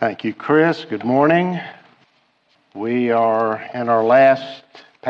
Thank you, Chris. Good morning. We are in our last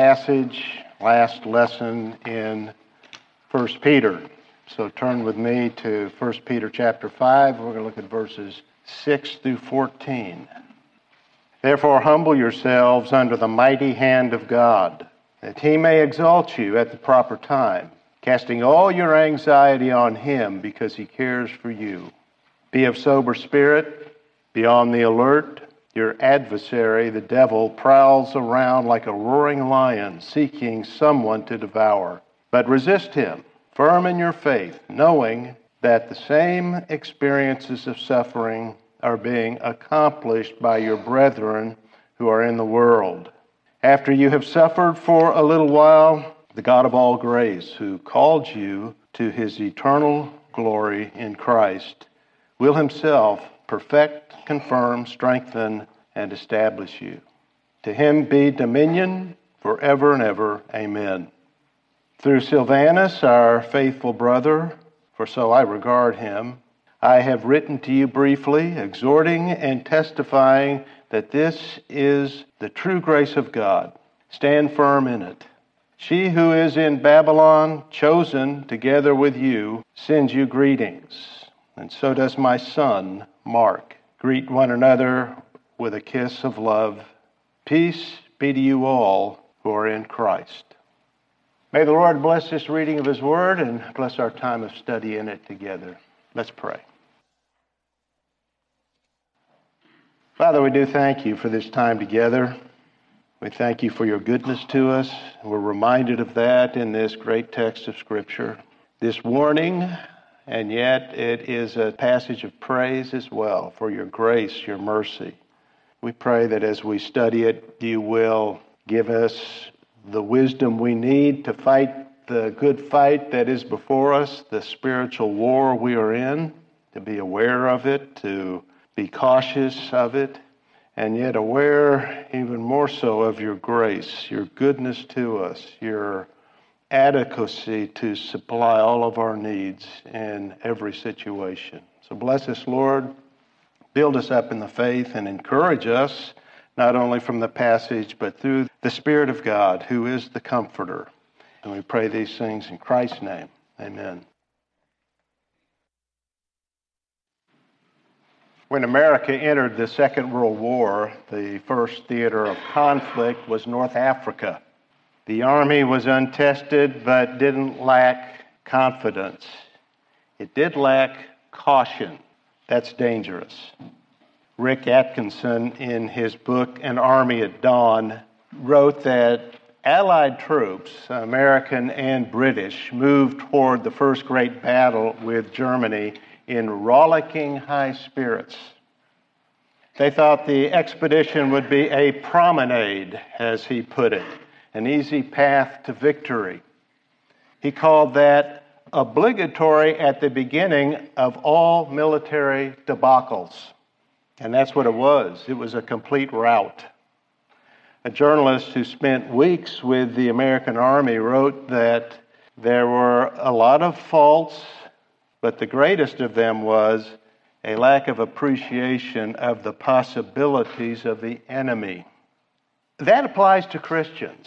lesson in 1 Peter. So turn with me to 1 Peter chapter 5. We're going to look at verses 6 through 14. Therefore, humble yourselves under the mighty hand of God, that he may exalt you at the proper time, casting all your anxiety on him because he cares for you. Be of sober spirit, be on the alert. Your adversary, the devil, prowls around like a roaring lion, seeking someone to devour. But resist him, firm in your faith, knowing that the same experiences of suffering are being accomplished by your brethren who are in the world. After you have suffered for a little while, the God of all grace, who called you to his eternal glory in Christ, will himself perfect, confirm, strengthen, and establish you. To him be dominion forever and ever. Amen. Through Silvanus, our faithful brother, for so I regard him, I have written to you briefly, exhorting and testifying that this is the true grace of God. Stand firm in it. She who is in Babylon, chosen together with you, sends you greetings. And so does my son, Mark. Greet one another with a kiss of love. Peace be to you all who are in Christ. May the Lord bless this reading of his word and bless our time of study in it together. Let's pray. Father, we do thank you for this time together. We thank you for your goodness to us. We're reminded of that in this great text of Scripture. This warning, and yet it is a passage of praise as well for your grace, your mercy. We pray that as we study it, you will give us the wisdom we need to fight the good fight that is before us, the spiritual war we are in, to be aware of it, to be cautious of it, and yet aware even more so of your grace, your goodness to us, your adequacy to supply all of our needs in every situation. So bless us, Lord. Build us up in the faith and encourage us, not only from the passage, but through the Spirit of God, who is the Comforter. And we pray these things in Christ's name. Amen. When America entered the Second World War, the first theater of conflict was North Africa. The Army was untested, but didn't lack confidence. It did lack caution. That's dangerous. Rick Atkinson, in his book, An Army at Dawn, wrote that Allied troops, American and British, moved toward the first great battle with Germany in rollicking high spirits. They thought the expedition would be a promenade, as he put it, an easy path to victory. He called that obligatory at the beginning of all military debacles. And that's what it was. It was a complete rout. A journalist who spent weeks with the American Army wrote that there were a lot of faults, but the greatest of them was a lack of appreciation of the possibilities of the enemy. That applies to Christians.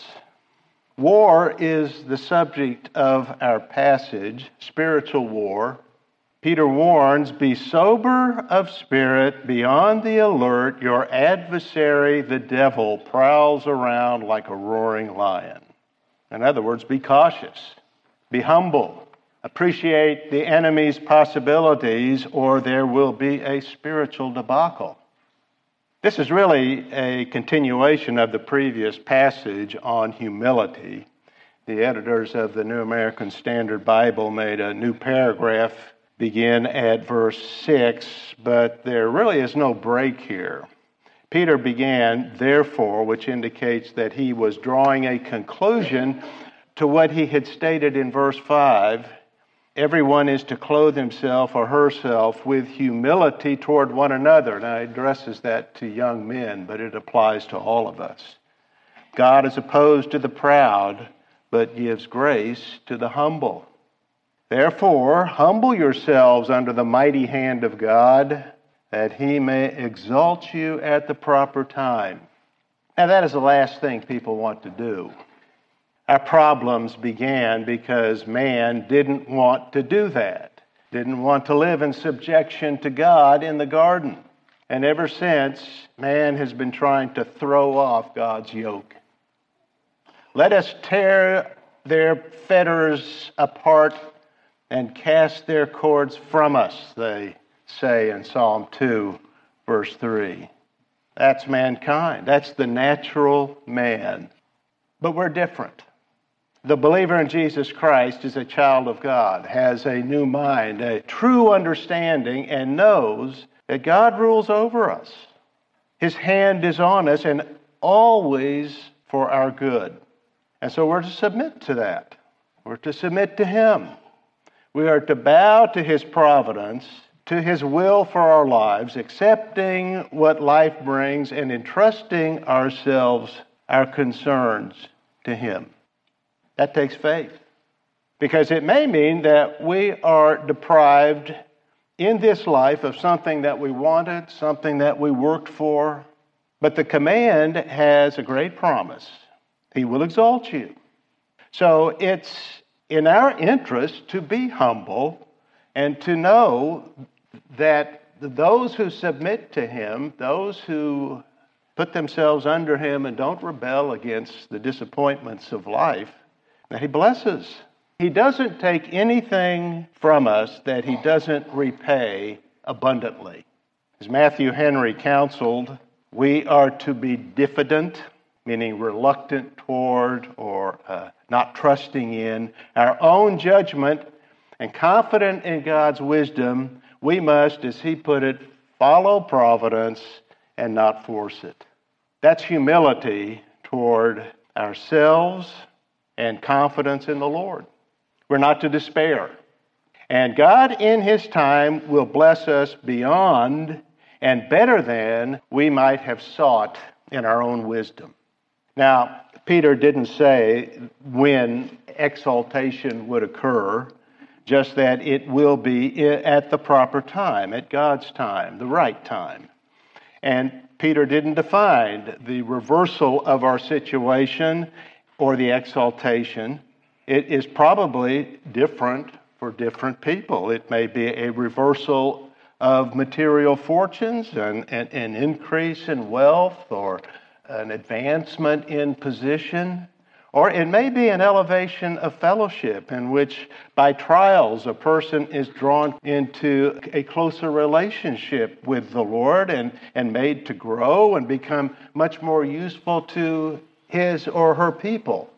War is the subject of our passage, spiritual war. Peter warns, be sober of spirit, be on the alert. Your adversary, the devil, prowls around like a roaring lion. In other words, be cautious, be humble, appreciate the enemy's possibilities, or there will be a spiritual debacle. This is really a continuation of the previous passage on humility. The editors of the New American Standard Bible made a new paragraph begin at verse 6, but there really is no break here. Peter began, therefore, which indicates that he was drawing a conclusion to what he had stated in verse 5. Everyone is to clothe himself or herself with humility toward one another. Now, he addresses that to young men, but it applies to all of us. God is opposed to the proud, but gives grace to the humble. Therefore, humble yourselves under the mighty hand of God, that he may exalt you at the proper time. Now, that is the last thing people want to do. Our problems began because man didn't want to do that, didn't want to live in subjection to God in the garden. And ever since, man has been trying to throw off God's yoke. Let us tear their fetters apart and cast their cords from us, they say in Psalm 2, verse 3. That's mankind. That's the natural man. But we're different. The believer in Jesus Christ is a child of God, has a new mind, a true understanding, and knows that God rules over us. His hand is on us and always for our good. And so we're to submit to that. We're to submit to Him. We are to bow to His providence, to His will for our lives, accepting what life brings and entrusting ourselves, our concerns, to Him. That takes faith. Because it may mean that we are deprived in this life of something that we wanted, something that we worked for. But the command has a great promise. He will exalt you. So it's in our interest to be humble and to know that those who submit to Him, those who put themselves under Him and don't rebel against the disappointments of life, that He blesses. He doesn't take anything from us that He doesn't repay abundantly. As Matthew Henry counseled, we are to be diffident, meaning reluctant toward or not trusting in our own judgment, and confident in God's wisdom. We must, as he put it, follow providence and not force it. That's humility toward ourselves and confidence in the Lord. We're not to despair. And God in His time will bless us beyond and better than we might have sought in our own wisdom. Now, Peter didn't say when exaltation would occur, just that it will be at the proper time, at God's time, the right time. And Peter didn't define the reversal of our situation or the exaltation. It is probably different for different people. It may be a reversal of material fortunes, an increase in wealth, or an advancement in position. Or it may be an elevation of fellowship in which by trials a person is drawn into a closer relationship with the Lord and made to grow and become much more useful to his or her people.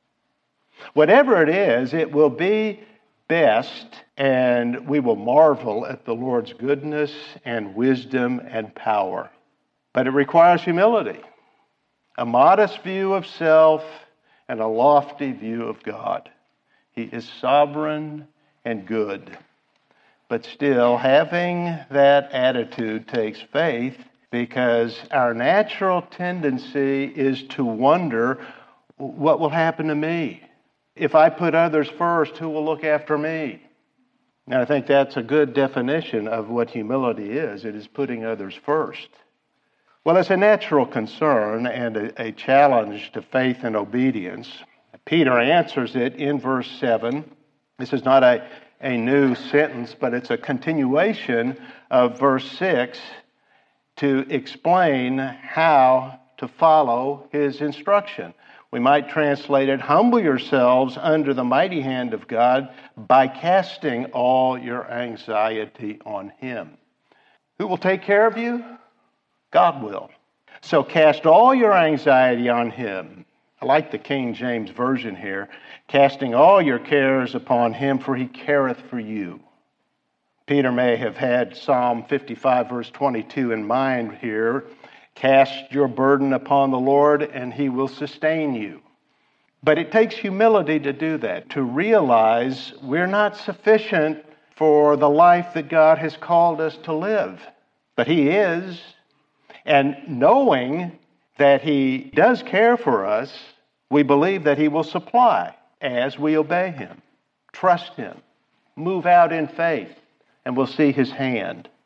Whatever it is, it will be best, and we will marvel at the Lord's goodness and wisdom and power. But it requires humility, a modest view of self, and a lofty view of God. He is sovereign and good. But still, having that attitude takes faith, because our natural tendency is to wonder, what will happen to me? If I put others first, who will look after me? And I think that's a good definition of what humility is. It is putting others first. Well, it's a natural concern and a challenge to faith and obedience. Peter answers it in verse 7. This is not a new sentence, but it's a continuation of verse 6 to explain how to follow his instruction. We might translate it, humble yourselves under the mighty hand of God by casting all your anxiety on Him. Who will take care of you? God will. So cast all your anxiety on Him. I like the King James Version here. Casting all your cares upon Him, for He careth for you. Peter may have had Psalm 55 verse 22 in mind here. Cast your burden upon the Lord and He will sustain you. But it takes humility to do that, to realize we're not sufficient for the life that God has called us to live. But He is. And knowing that He does care for us, we believe that He will supply as we obey Him, trust Him, move out in faith, and we'll see His hand.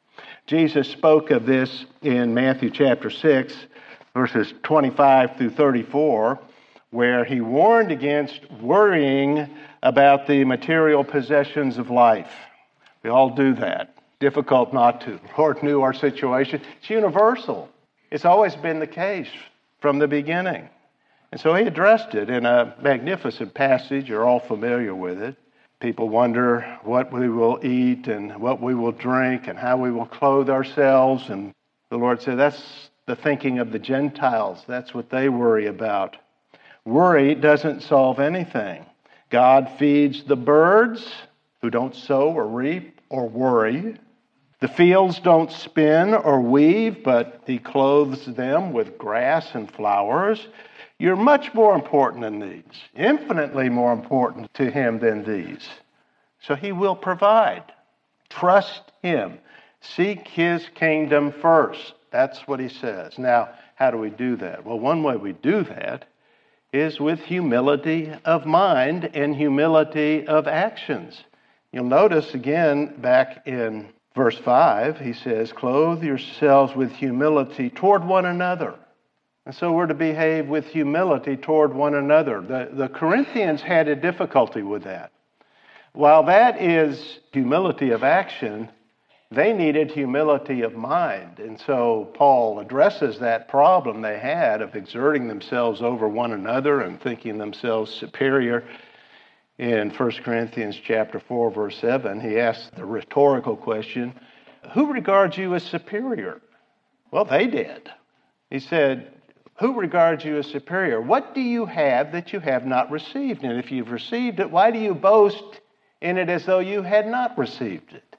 Jesus spoke of this in Matthew chapter 6, verses 25 through 34, where he warned against worrying about the material possessions of life. We all do that. Difficult not to. The Lord knew our situation. It's universal. It's always been the case from the beginning. And so he addressed it in a magnificent passage. You're all familiar with it. People wonder what we will eat and what we will drink and how we will clothe ourselves. And the Lord said, that's the thinking of the Gentiles. That's what they worry about. Worry doesn't solve anything. God feeds the birds who don't sow or reap or worry. The fields don't spin or weave, but he clothes them with grass and flowers. You're much more important than these, infinitely more important to him than these. So he will provide. Trust him. Seek his kingdom first. That's what he says. Now, how do we do that? Well, one way we do that is with humility of mind and humility of actions. You'll notice again back in verse 5, he says, clothe yourselves with humility toward one another. And so we're to behave with humility toward one another. The Corinthians had a difficulty with that. While that is humility of action, they needed humility of mind. And so Paul addresses that problem they had of exerting themselves over one another and thinking themselves superior. In 1 Corinthians chapter 4, verse 7, he asks the rhetorical question, who regards you as superior? Well, they did. He said, who regards you as superior? What do you have that you have not received? And if you've received it, why do you boast in it as though you had not received it?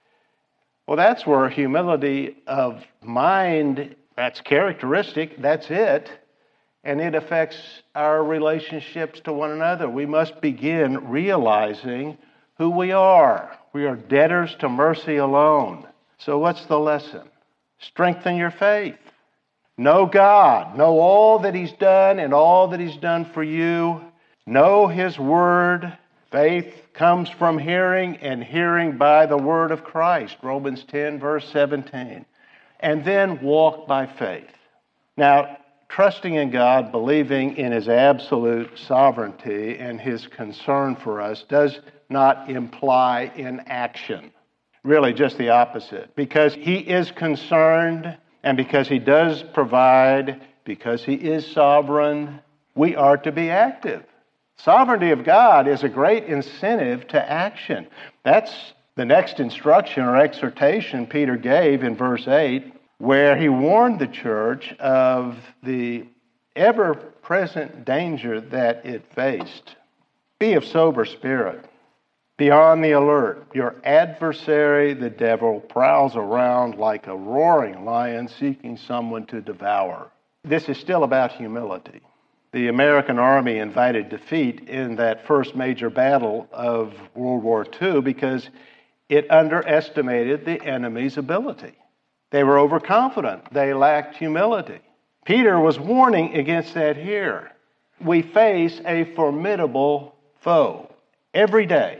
Well, that's where humility of mind, that's characteristic, that's it. And it affects our relationships to one another. We must begin realizing who we are. We are debtors to mercy alone. So what's the lesson? Strengthen your faith. Know God. Know all that he's done and all that he's done for you. Know his word. Faith comes from hearing, and hearing by the word of Christ. Romans 10, verse 17. And then walk by faith. Now, trusting in God, believing in his absolute sovereignty and his concern for us does not imply inaction. Really, just the opposite. Because he is concerned and because he does provide, because he is sovereign, we are to be active. Sovereignty of God is a great incentive to action. That's the next instruction or exhortation Peter gave in verse 8, where he warned the church of the ever-present danger that it faced. Be of sober spirit. Be on the alert. Your adversary, the devil, prowls around like a roaring lion seeking someone to devour. This is still about humility. The American Army invited defeat in that first major battle of World War II because it underestimated the enemy's ability. They were overconfident. They lacked humility. Peter was warning against that here. We face a formidable foe every day.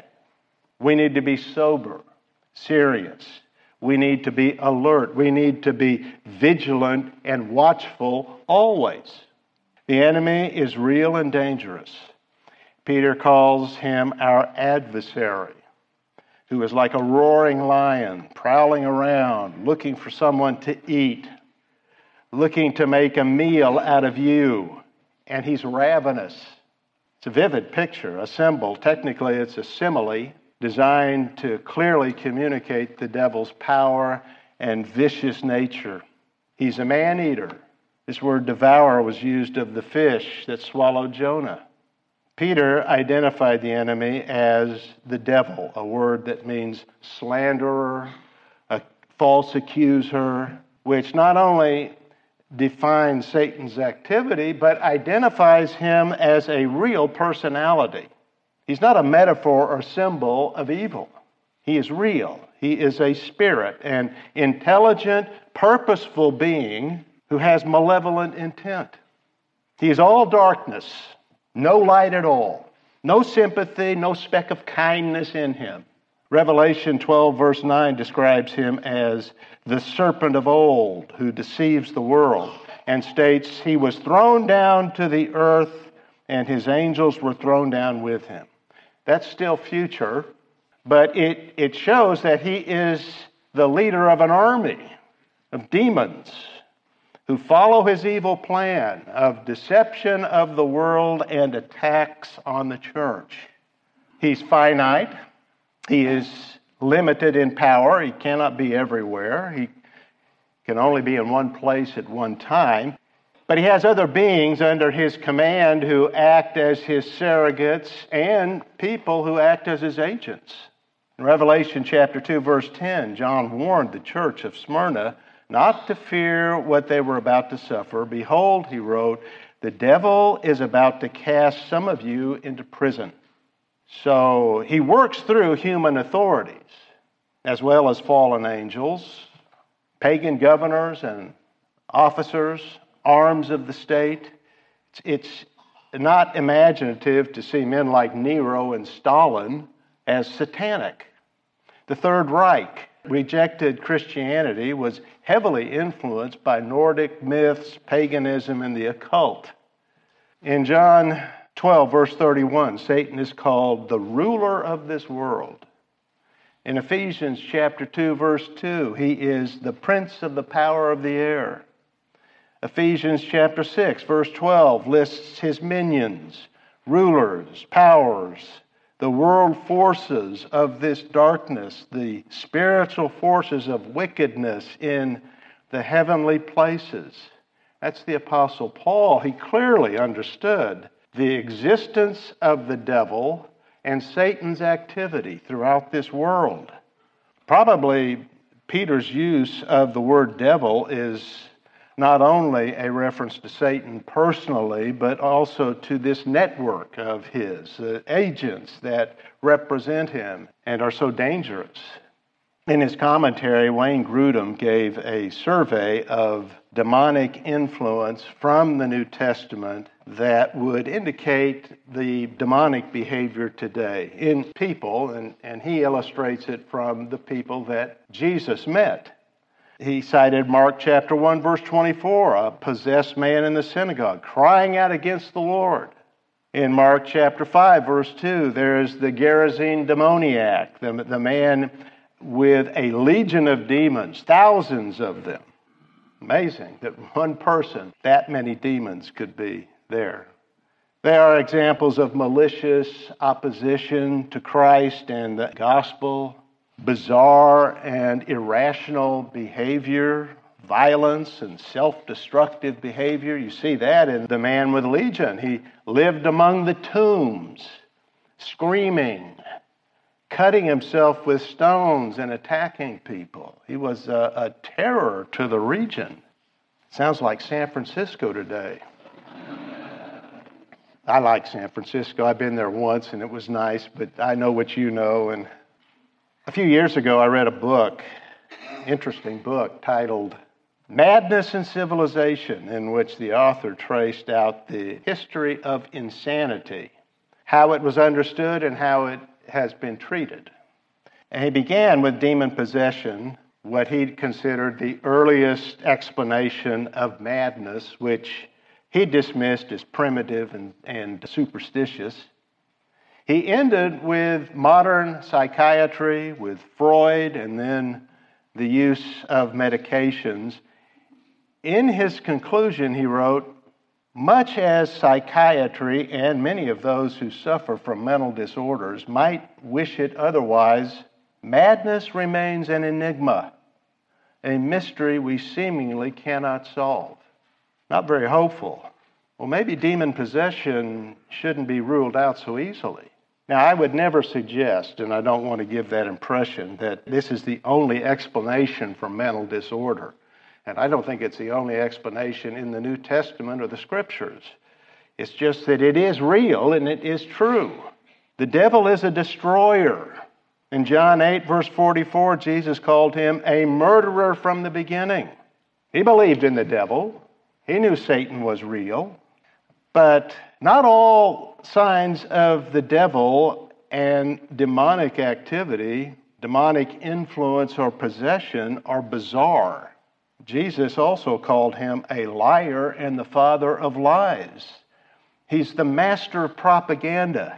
We need to be sober, serious. We need to be alert. We need to be vigilant and watchful always. The enemy is real and dangerous. Peter calls him our adversary, who is like a roaring lion, prowling around, looking for someone to eat, looking to make a meal out of you. And he's ravenous. It's a vivid picture, a symbol. Technically, it's a simile designed to clearly communicate the devil's power and vicious nature. He's a man-eater. This word devour was used of the fish that swallowed Jonah. Peter identified the enemy as the devil, a word that means slanderer, a false accuser, which not only defines Satan's activity, but identifies him as a real personality. He's not a metaphor or symbol of evil. He is real. He is a spirit, an intelligent, purposeful being who has malevolent intent. He is all darkness, no light at all, no sympathy, no speck of kindness in him. Revelation 12, verse 9 describes him as the serpent of old who deceives the world and states he was thrown down to the earth and his angels were thrown down with him. That's still future, but it shows that he is the leader of an army of demons who follow his evil plan of deception of the world and attacks on the church. He's finite. He is limited in power. He cannot be everywhere. He can only be in one place at one time. But he has other beings under his command who act as his surrogates and people who act as his agents. In Revelation chapter 2, verse 10, John warned the church of Smyrna not to fear what they were about to suffer. Behold, he wrote, the devil is about to cast some of you into prison. So he works through human authorities, as well as fallen angels, pagan governors and officers, arms of the state. It's not imaginative to see men like Nero and Stalin as satanic. The Third Reich rejected Christianity, was heavily influenced by Nordic myths, paganism, and the occult. In John 12, verse 31, Satan is called the ruler of this world. In Ephesians chapter 2, verse 2, he is the prince of the power of the air. Ephesians chapter 6, verse 12, lists his minions, rulers, powers, the world forces of this darkness, the spiritual forces of wickedness in the heavenly places. That's the Apostle Paul. He clearly understood the existence of the devil and Satan's activity throughout this world. Probably Peter's use of the word devil is not only a reference to Satan personally, but also to this network of his agents that represent him and are so dangerous. In his commentary, Wayne Grudem gave a survey of demonic influence from the New Testament that would indicate the demonic behavior today in people, and he illustrates it from the people that Jesus met. He cited Mark chapter 1, verse 24, a possessed man in the synagogue crying out against the Lord. In Mark chapter 5, verse 2, there's the Gerasene demoniac, the man with a legion of demons, thousands of them. Amazing that one person, that many demons could be there. They are examples of malicious opposition to Christ and the gospel, bizarre and irrational behavior, violence and self-destructive behavior. You see that in the man with legion. He lived among the tombs, screaming, cutting himself with stones and attacking people. He was a terror to the region. Sounds like San Francisco today. I like San Francisco. I've been there once and it was nice, but I know what you know. And a few years ago, I read a book, interesting book, titled Madness and Civilization, in which the author traced out the history of insanity, how it was understood and how it has been treated. And he began with demon possession, what he considered the earliest explanation of madness, which he dismissed as primitive and superstitious. He ended with modern psychiatry, with Freud, and then the use of medications. In his conclusion, he wrote, much as psychiatry and many of those who suffer from mental disorders might wish it otherwise, madness remains an enigma, a mystery we seemingly cannot solve. Not very hopeful. Well, maybe demon possession shouldn't be ruled out so easily. Now, I would never suggest, and I don't want to give that impression, that this is the only explanation for mental disorder. And I don't think it's the only explanation in the New Testament or the Scriptures. It's just that it is real and it is true. The devil is a destroyer. In John 8, verse 44, Jesus called him a murderer from the beginning. He believed in the devil. He knew Satan was real. But not all signs of the devil and demonic activity demonic influence or possession are bizarre. Jesus also called him a liar and the father of lies. He's the master of propaganda.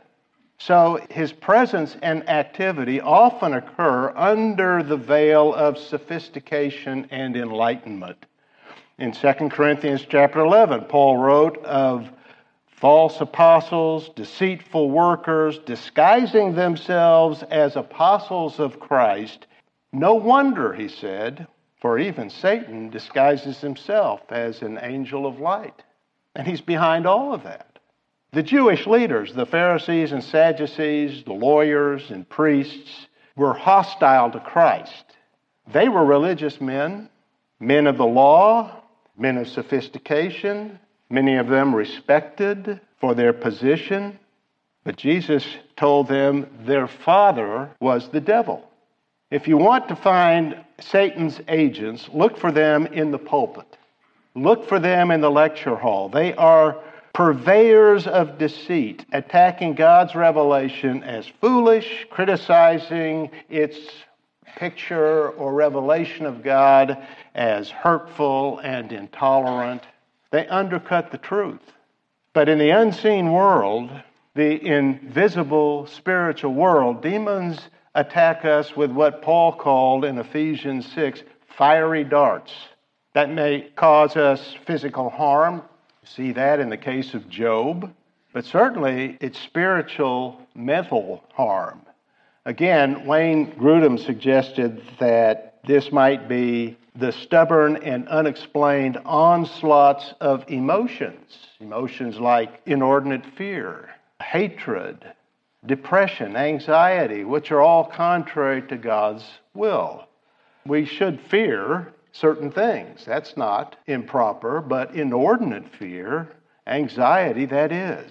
So his presence and activity often occur under the veil of sophistication and enlightenment. In 2 Corinthians chapter 11, Paul wrote of false apostles, deceitful workers, disguising themselves as apostles of Christ. No wonder, he said, for even Satan disguises himself as an angel of light. And he's behind all of that. The Jewish leaders, the Pharisees and Sadducees, the lawyers and priests, were hostile to Christ. They were religious men, men of the law, men of sophistication, many of them respected for their position. But Jesus told them their father was the devil. If you want to find Satan's agents, look for them in the pulpit. Look for them in the lecture hall. They are purveyors of deceit, attacking God's revelation as foolish, criticizing its picture or revelation of God as hurtful and intolerant. They undercut the truth. But in the unseen world, the invisible spiritual world, demons attack us with what Paul called in Ephesians 6, fiery darts. That may cause us physical harm. See that in the case of Job. But certainly it's spiritual, mental harm. Again, Wayne Grudem suggested that this might be the stubborn and unexplained onslaughts of emotions. Emotions like inordinate fear, hatred, depression, anxiety, which are all contrary to God's will. We should fear certain things. That's not improper, but inordinate fear, anxiety, that is.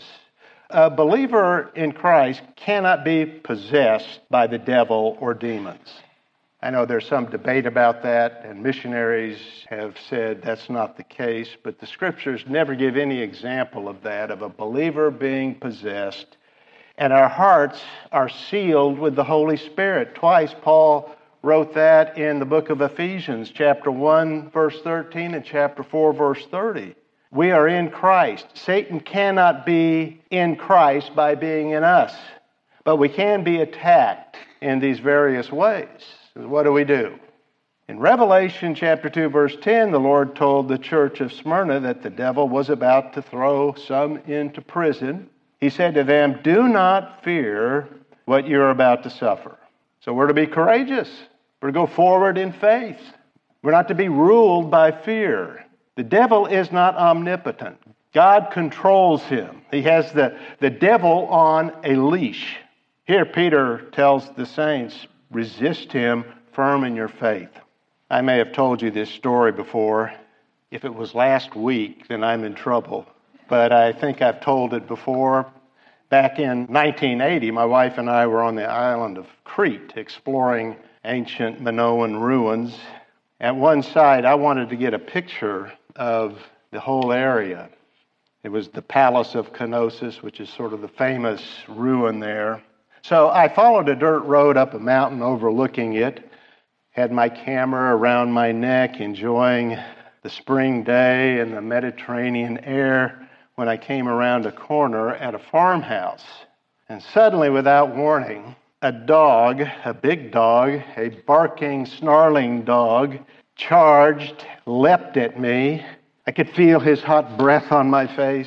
A believer in Christ cannot be possessed by the devil or demons. I know there's some debate about that, and missionaries have said that's not the case, but the scriptures never give any example of that, of a believer being possessed. And our hearts are sealed with the Holy Spirit. Twice Paul wrote that in the book of Ephesians, chapter 1, verse 13, and chapter 4, verse 30. We are in Christ. Satan cannot be in Christ by being in us, but we can be attacked in these various ways. What do? In Revelation chapter 2, verse 10, the Lord told the church of Smyrna that the devil was about to throw some into prison. He said to them, "Do not fear what you're about to suffer." So we're to be courageous. We're to go forward in faith. We're not to be ruled by fear. The devil is not omnipotent. God controls him. He has the devil on a leash. Here Peter tells the saints, resist him firm in your faith. I may have told you this story before. If it was last week, then I'm in trouble. But I think I've told it before. Back in 1980, my wife and I were on the island of Crete exploring ancient Minoan ruins. At one side, I wanted to get a picture of the whole area. It was the Palace of Knossos, which is sort of the famous ruin there. So I followed a dirt road up a mountain overlooking it, had my camera around my neck, enjoying the spring day and the Mediterranean air when I came around a corner at a farmhouse. And suddenly, without warning, a dog, a big dog, a barking, snarling dog, charged, leapt at me. I could feel his hot breath on my face.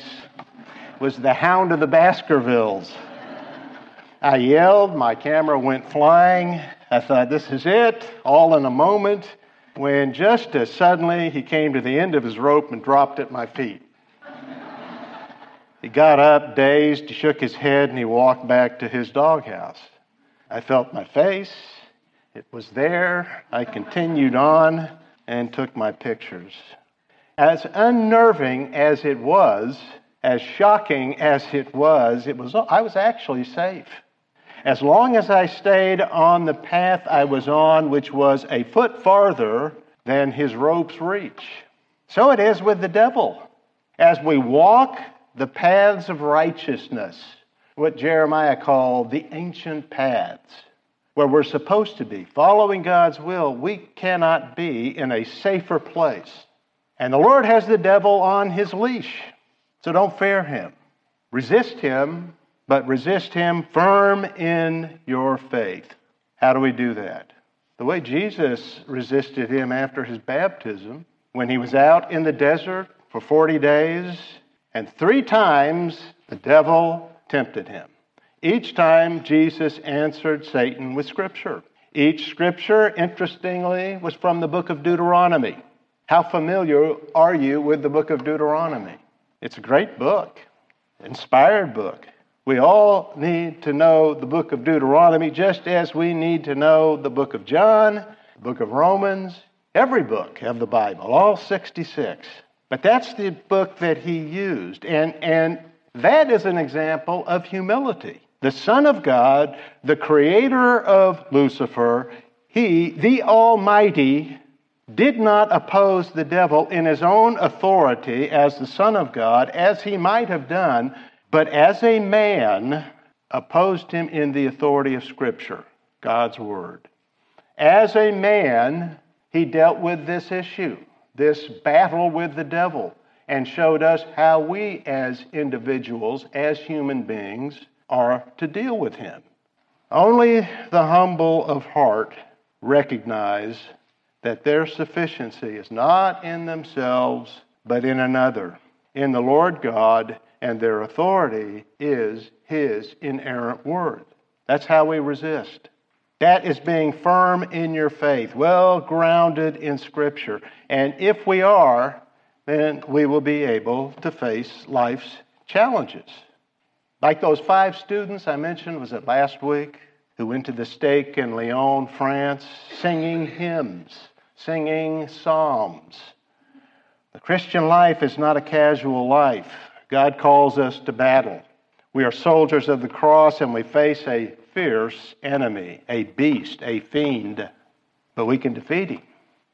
It was the Hound of the Baskervilles. I yelled, my camera went flying. I thought, this is it, all in a moment, when just as suddenly he came to the end of his rope and dropped at my feet. He got up, dazed, shook his head, and he walked back to his doghouse. I felt my face. It was there. I continued on and took my pictures. As unnerving as it was, as shocking as it was, I was actually safe. As long as I stayed on the path I was on, which was a foot farther than his rope's reach. So it is with the devil. As we walk the paths of righteousness, what Jeremiah called the ancient paths, where we're supposed to be, following God's will, we cannot be in a safer place. And the Lord has the devil on his leash, so don't fear him. Resist him, but resist him firm in your faith. How do we do that? The way Jesus resisted him after his baptism, when he was out in the desert for 40 days, and 3 times the devil tempted him. Each time Jesus answered Satan with Scripture. Each Scripture, interestingly, was from the book of Deuteronomy. How familiar are you with the book of Deuteronomy? It's a great book, inspired book. We all need to know the book of Deuteronomy just as we need to know the book of John, the book of Romans, every book of the Bible, all 66. But that's the book that he used. And that is an example of humility. The Son of God, the creator of Lucifer, he, the Almighty, did not oppose the devil in his own authority as the Son of God, as he might have done, but as a man opposed him in the authority of Scripture, God's Word. As a man, he dealt with this issue, this battle with the devil, and showed us how we as individuals, as human beings, are to deal with him. Only the humble of heart recognize that their sufficiency is not in themselves, but in another, in the Lord God, and their authority is his inerrant word. That's how we resist. That is being firm in your faith, well grounded in Scripture. And if we are, then we will be able to face life's challenges. Like those 5 students I mentioned, was it last week, who went to the stake in Lyon, France, singing hymns, singing psalms. The Christian life is not a casual life. God calls us to battle. We are soldiers of the cross and we face a fierce enemy, a beast, a fiend, but we can defeat him.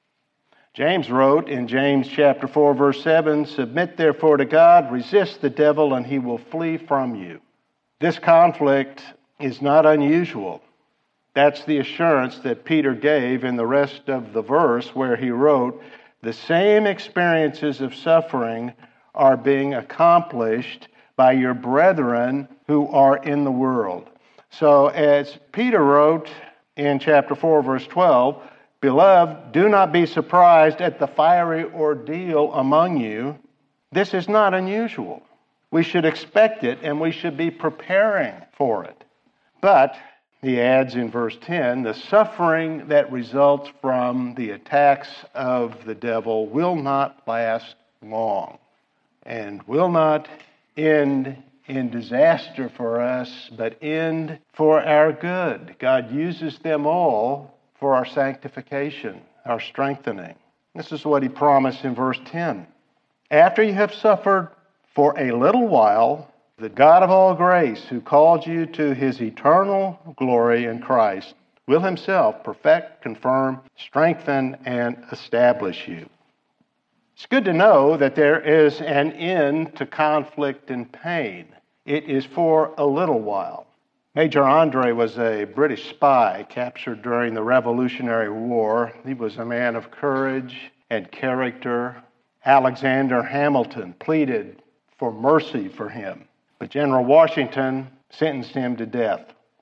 James wrote in James chapter 4, verse 7, "Submit therefore to God, resist the devil, and he will flee from you." This conflict is not unusual. That's the assurance that Peter gave in the rest of the verse where he wrote, "The same experiences of suffering are being accomplished by your brethren who are in the world." So as Peter wrote in chapter 4, verse 12, "Beloved, do not be surprised at the fiery ordeal among you." This is not unusual. We should expect it and we should be preparing for it. But, he adds in verse 10, the suffering that results from the attacks of the devil will not last long and will not end in disaster for us, but end for our good. God uses them all for our sanctification, our strengthening. This is what he promised in verse 10. "After you have suffered for a little while, the God of all grace, who called you to his eternal glory in Christ, will himself perfect, confirm, strengthen, and establish you." It's good to know that there is an end to conflict and pain. It is for a little while. Major Andre was a British spy captured during the Revolutionary War. He was a man of courage and character. Alexander Hamilton pleaded for mercy for him, but General Washington sentenced him to death.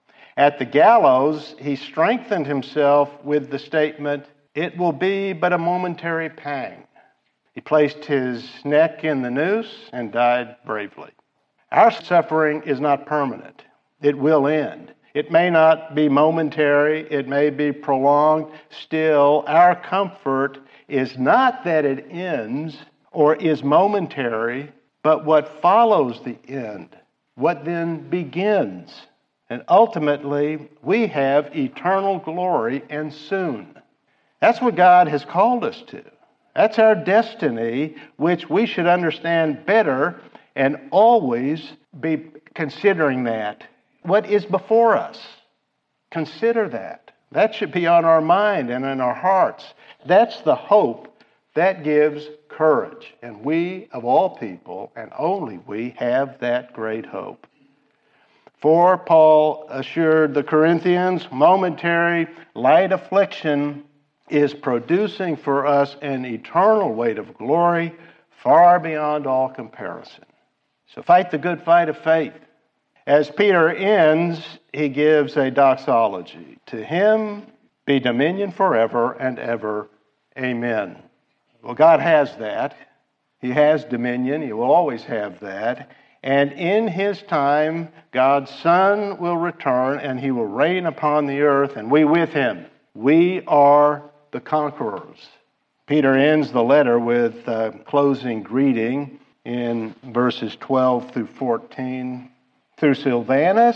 At the gallows, he strengthened himself with the statement, "It will be but a momentary pang." He placed his neck in the noose and died bravely. Our suffering is not permanent. It will end. It may not be momentary. It may be prolonged. Still, our comfort is not that it ends or is momentary, but what follows the end, what then begins. And ultimately, we have eternal glory, and soon. That's what God has called us to. That's our destiny, which we should understand better and always be considering that. What is before us? Consider that. That should be on our mind and in our hearts. That's the hope that gives courage. And we, of all people, and only we, have that great hope. For Paul assured the Corinthians, momentary light affliction is producing for us an eternal weight of glory far beyond all comparison. So fight the good fight of faith. As Peter ends, he gives a doxology. To him be dominion forever and ever. Amen. Well, God has that. He has dominion. He will always have that. And in his time, God's Son will return and he will reign upon the earth, and we with him. We are the conquerors. Peter ends the letter with a closing greeting in verses 12 through 14. Through Silvanus,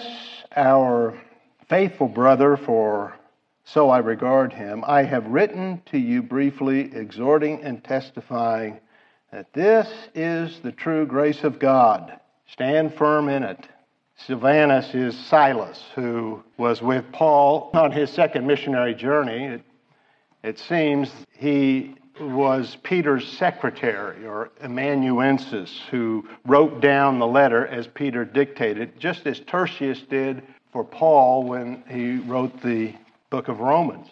our faithful brother, for so I regard him, I have written to you briefly, exhorting and testifying that this is the true grace of God. Stand firm in it. Silvanus is Silas, who was with Paul on his second missionary journey. It seems he was Peter's secretary, or amanuensis, who wrote down the letter as Peter dictated, just as Tertius did for Paul when he wrote the book of Romans.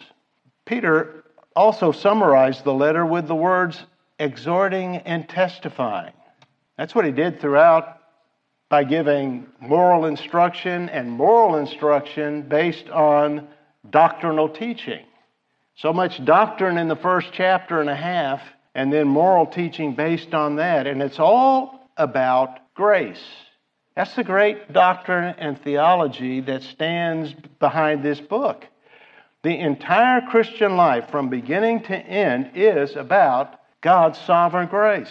Peter also summarized the letter with the words exhorting and testifying. That's what he did throughout, by giving moral instruction, and moral instruction based on doctrinal teaching. So much doctrine in the first chapter and a half, and then moral teaching based on that. And it's all about grace. That's the great doctrine and theology that stands behind this book. The entire Christian life, from beginning to end, is about God's sovereign grace.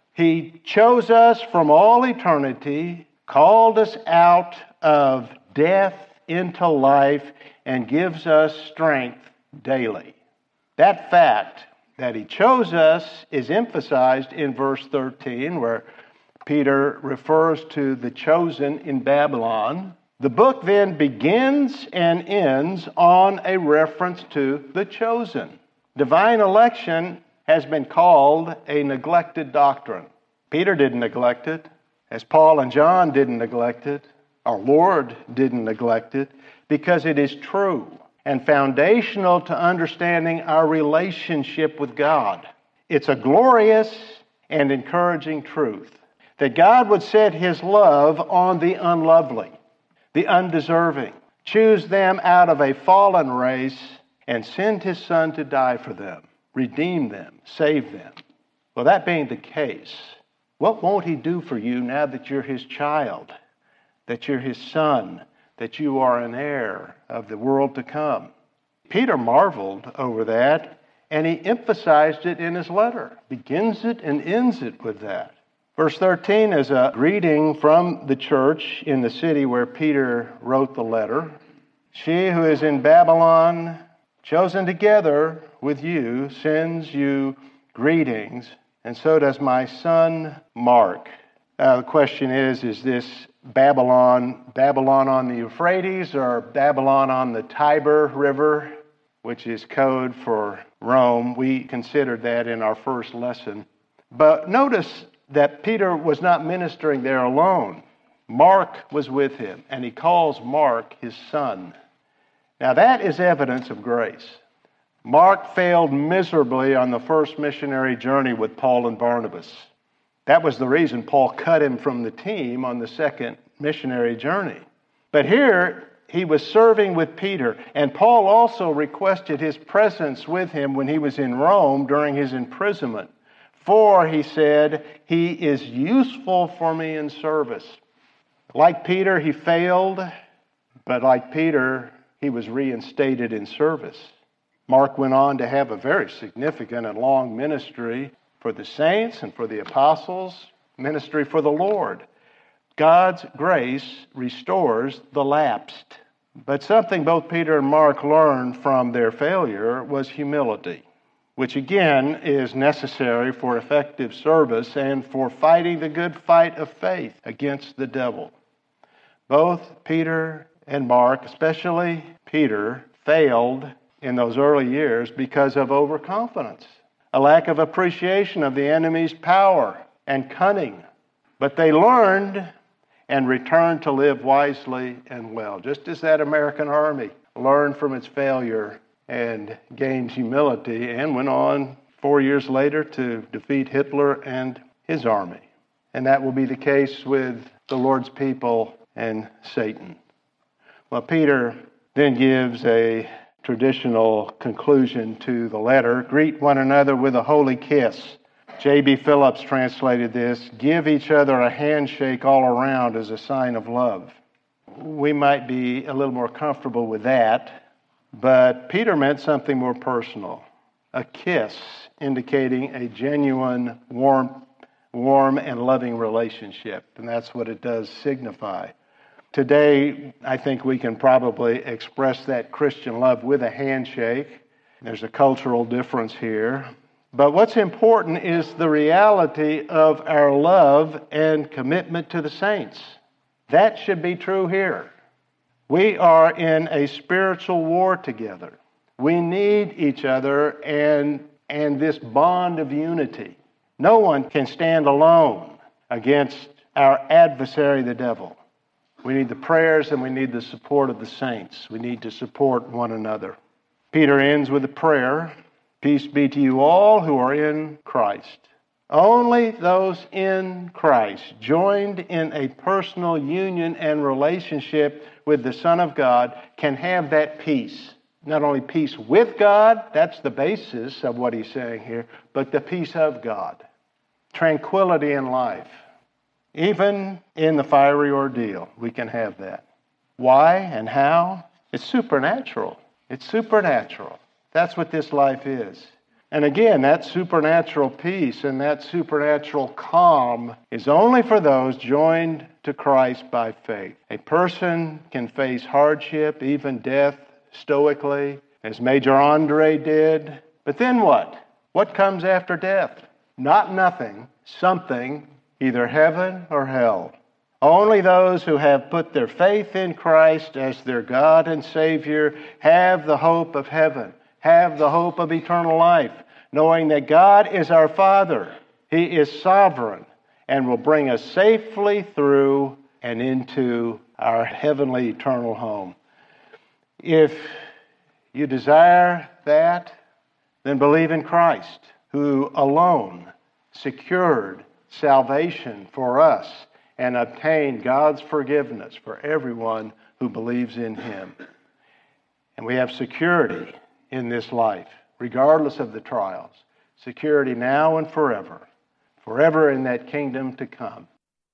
He chose us from all eternity, called us out of death into life, and gives us strength daily. That fact that he chose us is emphasized in verse 13, where Peter refers to the chosen in Babylon. The book then begins and ends on a reference to the chosen. Divine election has been called a neglected doctrine. Peter didn't neglect it, as Paul and John didn't neglect it. Our Lord didn't neglect it, because it is true and foundational to understanding our relationship with God. It's a glorious and encouraging truth that God would set his love on the unlovely, the undeserving, choose them out of a fallen race, and send his Son to die for them, redeem them, save them. Well, that being the case, what won't he do for you now that you're his child, that you're his son, that you are an heir of the world to come? Peter marveled over that, and he emphasized it in his letter. Begins it and ends it with that. Verse 13 is a greeting from the church in the city where Peter wrote the letter. She who is in Babylon, chosen together with you, sends you greetings, and so does my son Mark. The question is this Babylon on the Euphrates, or Babylon on the Tiber River, which is code for Rome? We considered that in our first lesson. But notice that Peter was not ministering there alone. Mark was with him, and he calls Mark his son. Now that is evidence of grace. Mark failed miserably on the first missionary journey with Paul and Barnabas. That was the reason Paul cut him from the team on the second missionary journey. But here, he was serving with Peter, and Paul also requested his presence with him when he was in Rome during his imprisonment. For, he said, he is useful for me in service. Like Peter, he failed, but like Peter, he was reinstated in service. Mark went on to have a very significant and long ministry for the saints and for the apostles, ministry for the Lord. God's grace restores the lapsed. But something both Peter and Mark learned from their failure was humility, which again is necessary for effective service and for fighting the good fight of faith against the devil. Both Peter and Mark, especially Peter, failed in those early years because of overconfidence, a lack of appreciation of the enemy's power and cunning. But they learned, and return to live wisely and well, just as that American army learned from its failure and gained humility and went on 4 years later to defeat Hitler and his army. And that will be the case with the Lord's people and Satan. Well, Peter then gives a traditional conclusion to the letter. Greet one another with a holy kiss. J.B. Phillips translated this, give each other a handshake all around as a sign of love. We might be a little more comfortable with that, but Peter meant something more personal. A kiss indicating a genuine, warm and loving relationship, and that's what it does signify. Today, I think we can probably express that Christian love with a handshake. There's a cultural difference here. But what's important is the reality of our love and commitment to the saints. That should be true here. We are in a spiritual war together. We need each other and this bond of unity. No one can stand alone against our adversary, the devil. We need the prayers and we need the support of the saints. We need to support one another. Peter ends with a prayer. Peace be to you all who are in Christ. Only those in Christ, joined in a personal union and relationship with the Son of God, can have that peace. Not only peace with God, that's the basis of what he's saying here, but the peace of God. Tranquility in life. Even in the fiery ordeal, we can have that. Why and how? It's supernatural. It's supernatural. That's what this life is. And again, that supernatural peace and that supernatural calm is only for those joined to Christ by faith. A person can face hardship, even death, stoically, as Major Andre did. But then what? What comes after death? Not nothing, something, either heaven or hell. Only those who have put their faith in Christ as their God and Savior have the hope of heaven, have the hope of eternal life, knowing that God is our Father. He is sovereign and will bring us safely through and into our heavenly eternal home. If you desire that, then believe in Christ, who alone secured salvation for us and obtained God's forgiveness for everyone who believes in him. And we have security in this life, regardless of the trials. Security now and forever. Forever in that kingdom to come.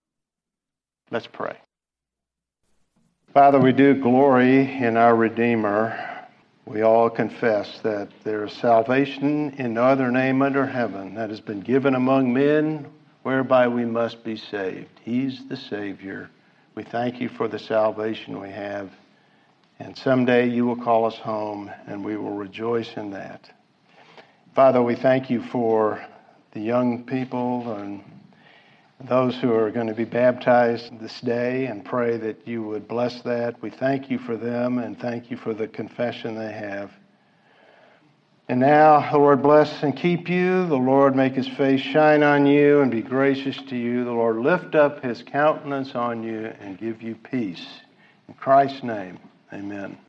Let's pray. Father, we do glory in our Redeemer. We all confess that there is salvation in no other name under heaven that has been given among men whereby we must be saved. He's the Savior. We thank you for the salvation we have. And someday you will call us home, and we will rejoice in that. Father, we thank you for the young people and those who are going to be baptized this day, and pray that you would bless that. We thank you for them and thank you for the confession they have. And now, the Lord bless and keep you. The Lord make his face shine on you and be gracious to you. The Lord lift up his countenance on you and give you peace. In Christ's name, amen.